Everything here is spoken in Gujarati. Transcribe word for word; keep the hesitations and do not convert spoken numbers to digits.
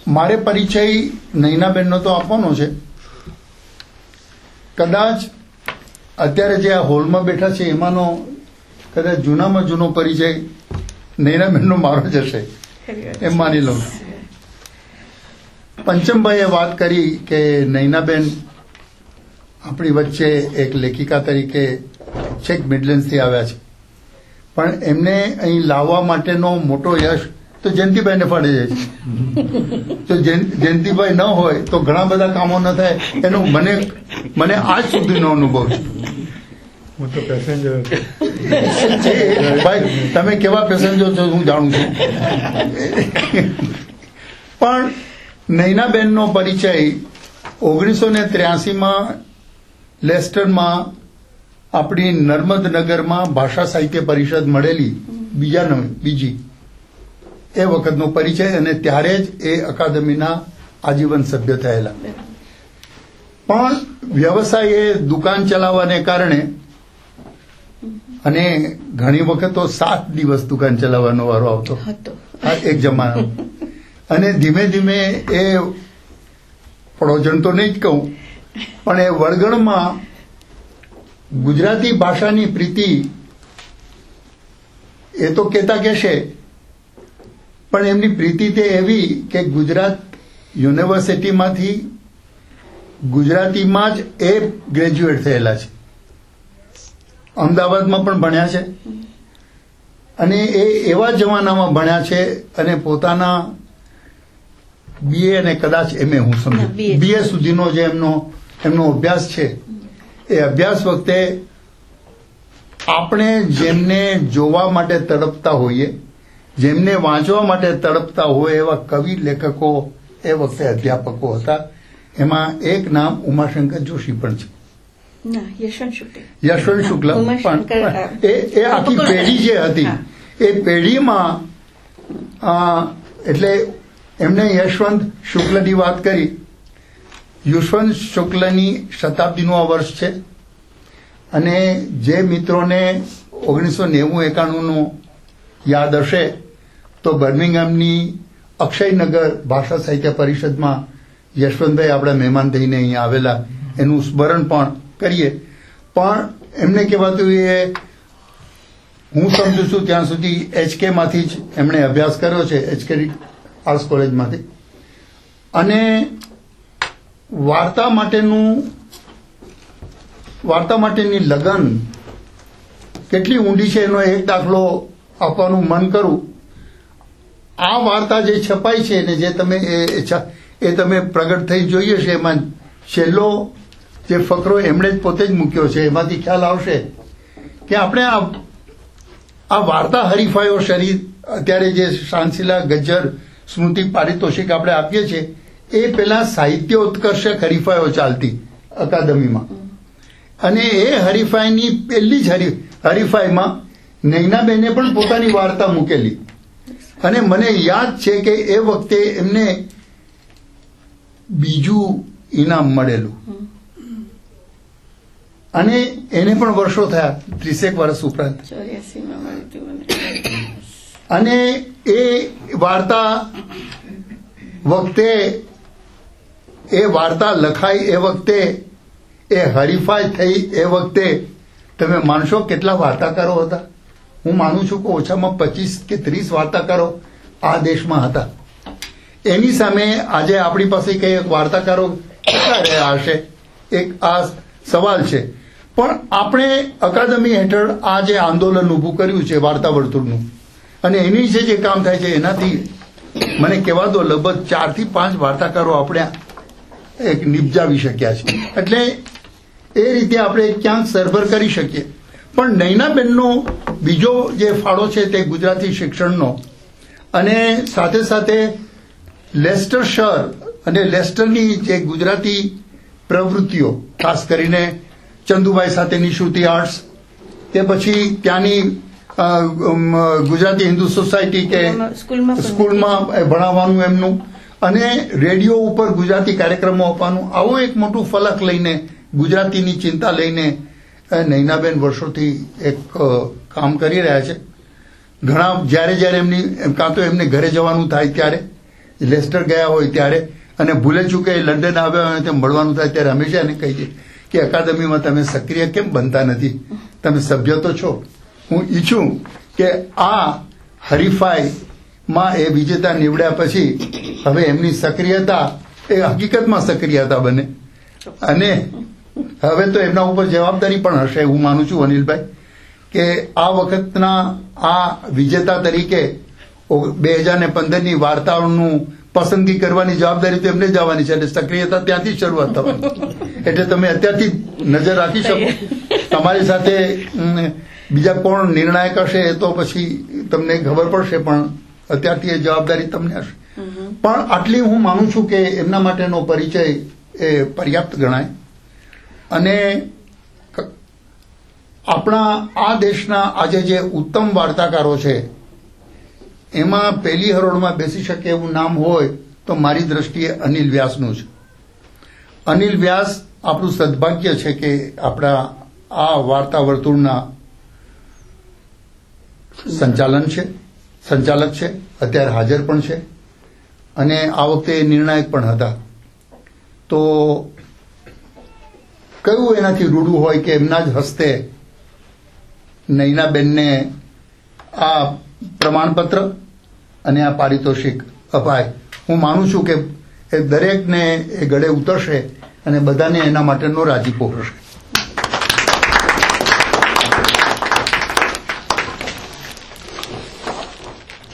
મારે પરિચય નૈનાબેનનો તો આપવાનો છે. કદાચ અત્યારે જે આ હોલમાં બેઠા છે એમાંનો કદાચ જૂનામાં જૂનો પરિચય નૈનાબેનનો મારો જ હશે એમ માની લઉં. પંચમભાઈએ વાત કરી કે નૈનાબેન આપણી વચ્ચે એક લેખિકા તરીકે છેક મિડલેન્ડ્સથી આવ્યા છે, પણ એમને અહીં લાવવા માટેનો મોટો યશ તો જયંતિભાઈને ફાળે જાય છે. તો જયંતિભાઈ ન હોય તો ઘણા બધા કામો ન થાય, એનો મને મને આજ સુધીનો અનુભવ છે. હું તો પેસેન્જર ભાઈ તમે કેવા પેસેન્જર છો હું જાણું છું. પણ નૈનાબેનનો પરિચય ઓગણીસો ને ત્ર્યાસીમાં લેસ્ટરમાં આપણી નર્મદનગરમાં ભાષા સાહિત્ય પરિષદ મળેલી બીજા નંબર બીજી એ વખતનો પરિચય, અને ત્યારે જ એ અકાદમીના આજીવન સભ્ય થયેલા. પણ વ્યવસાયે દુકાન ચલાવવાને કારણે અને ઘણી વખત તો સાત દિવસ દુકાન ચલાવવાનો વારો આવતો એક જમાનો, અને ધીમે ધીમે એ પડોજણ તો નહીં જ કહું પણ એ વળગણમાં ગુજરાતી ભાષાની પ્રીતિ એ તો કહેતા કહેશે, પણ એમની પ્રીતિ તે એવી કે ગુજરાત યુનિવર્સિટીમાંથી ગુજરાતીમાં જ એ ગ્રેજ્યુએટ થયેલા છે, અમદાવાદમાં પણ ભણ્યા છે, અને એ એવા જમાનામાં ભણ્યા છે અને પોતાના બીએ અને કદાચ એમએ હું સમજુ બીએ સુધીનો જે એમનો એમનો અભ્યાસ છે એ અભ્યાસ વખતે આપણે જેમને જોવા માટે તડપતા હોઈએ, જેમને વાંચવા માટે તડપતા હોય એવા કવિ લેખકો એ વખતે અધ્યાપકો હતા. એમાં એક નામ ઉમાશંકર જોશી પણ છે, યશવંત શુક્લ પણ એ આખી પેઢી જે હતી એ પેઢીમાં એટલે એમને યશવંત શુક્લની વાત કરી. યશવંત શુક્લની શતાબ્દીનું આ વર્ષ છે, અને જે મિત્રોને ઓગણીસો નેવું એકાણુંનું યાદ હશે તો બર્મિંગહામની અક્ષયનગર ભાષા સાહિત્ય પરિષદમાં યશવંતભાઈ આપણા મહેમાન થઈને અહીંયા આવેલા, એનું સ્મરણ પણ કરીએ. પણ એમને કહેવાતું એ હું સમજુ છું ત્યાં સુધી એચકે માંથી જ એમણે અભ્યાસ કર્યો છે, એચકે આર્ટ્સ કોલેજમાંથી, અને વાર્તા માટેનું વાર્તા માટેની લગન કેટલી ઊંડી છે એનો એક દાખલો આપવાનું મન કરું. આ વાર્તા જે છપાઈ છે ને જે તમે એ તમે પ્રગટ થઈ જોઈએ છે, એમાં છેલ્લો જે ફકરો એમણે જ પોતે જ મૂક્યો છે, એમાંથી ખ્યાલ આવશે કે આપણે આ આ વાર્તા હરીફાઈઓ શરીર અત્યારે જે શાંતિશીલા ગજ્જર સ્મૃતિ પારિતોષિક આપણે આપીએ છીએ એ પેલા સાહિત્ય ઉત્કર્ષક હરીફાઈઓ ચાલતી અકાદમીમાં, અને એ હરીફાઈની પહેલી જ હરીફાઈમાં નૈનાબેને પણ પોતાની વાર્તા મૂકેલી, અને મને યાદ છે કે એ વખતે એમને બીજું ઇનામ મળેલું, અને એને પણ વર્ષો થયા, ત્રીસેક વર્ષ ઉપરાંત. અને એ વાર્તા વખતે એ વાર્તા લખાઈ એ વખતે એ હરીફાઈ થઈ એ વખતે તમે માનશો કેટલા વાર્તાકારો હતા? હું માનું છું કે ઓછામાં પચીસ કે ત્રીસ વાર્તાકારો આ દેશમાં હતા. એની સામે આજે આપણી પાસે કઈ વાર્તાકારો કેટલા રહ્યા હશે એક આ સવાલ છે. પણ આપણે અકાદમી હેઠળ આ જે આંદોલન ઊભું કર્યું છે વાર્તા વર્તુળનું, અને એની વિશે જે કામ થાય છે એનાથી મને કહેવા દો લગભગ ચાર થી પાંચ વાર્તાકારો આપણે એક નિપજાવી શક્યા છે. એટલે એ રીતે આપણે ક્યાંક સરભર કરી શકીએ. પણ નૈનાબેનનો બીજો જે ફાળો છે તે ગુજરાતી શિક્ષણનો, અને સાથે સાથે લેસ્ટર શહેર અને લેસ્ટરની જે ગુજરાતી પ્રવૃત્તિઓ, ખાસ કરીને ચંદુભાઈ સાથેની શ્રુતિ આર્ટ્સ, તે પછી ત્યાંની ગુજરાતી હિન્દુ સોસાયટી કે સ્કૂલમાં ભણાવવાનું એમનું, અને રેડિયો ઉપર ગુજરાતી કાર્યક્રમો આપવાનું, આવું એક મોટું ફલક લઈને ગુજરાતીની ચિંતા લઈને નૈનાબેન વર્ષોથી એક કામ કરી રહ્યા છે. ઘણા જ્યારે જ્યારે એમની કાં તો એમને ઘરે જવાનું થાય ત્યારે લેસ્ટર ગયા હોય ત્યારે અને ભૂલે ચૂકે લંડન આવ્યા હોય તે મળવાનું થાય ત્યારે હંમેશા એને કહીએ કે અકાદમીમાં તમે સક્રિય કેમ બનતા નથી, તમે સભ્ય તો છો. હું ઈચ્છું કે આ હરીફાઈમાં એ વિજેતા નીવડ્યા પછી હવે એમની સક્રિયતા એ હકીકતમાં સક્રિયતા બને અને હવે તો એમના ઉપર જવાબદારી પણ હશે. હું માનું છું અનિલભાઈ કે આ વખતના આ વિજેતા તરીકે બે હજાર ને પંદરની વાર્તાઓનું પસંદગી કરવાની જવાબદારી તો એમને જ આવવાની છે. એટલે સક્રિયતા ત્યાંથી શરૂઆત થવાની. એટલે તમે અત્યારથી નજર રાખી શકો. તમારી સાથે બીજા કોણ નિર્ણાયક હશે એ તો પછી તમને ખબર પડશે, પણ અત્યારથી એ જવાબદારી તમને હશે. પણ આટલી હું માનું છું કે એમના માટેનો પરિચય એ પર્યાપ્ત ગણાય. અને આપણા આ દેશના આજે જે ઉત્તમ વાર્તાકારો છે એમાં પહેલી હરોળમાં બેસી શકે એવું નામ હોય તો મારી દ્રષ્ટિએ અનિલ વ્યાસનું છે. અનિલ વ્યાસ આપણું સદભાગ્ય છે કે આપણા આ વાર્તા વર્તુળના સંચાલન છે સંચાલક છે, અત્યારે હાજર પણ છે અને આ વખતે નિર્ણાયક પણ હતા. તો કયું એનાથી રૂડું હોય કે એમના જ હસ્તે નયનાબેનને આ પ્રમાણપત્ર અને આ પારિતોષિક અપાય. હું માનું છું કે એ દરેકને એ ગળે ઉતરશે અને બધાને એના માટેનો રાજીપો હશે.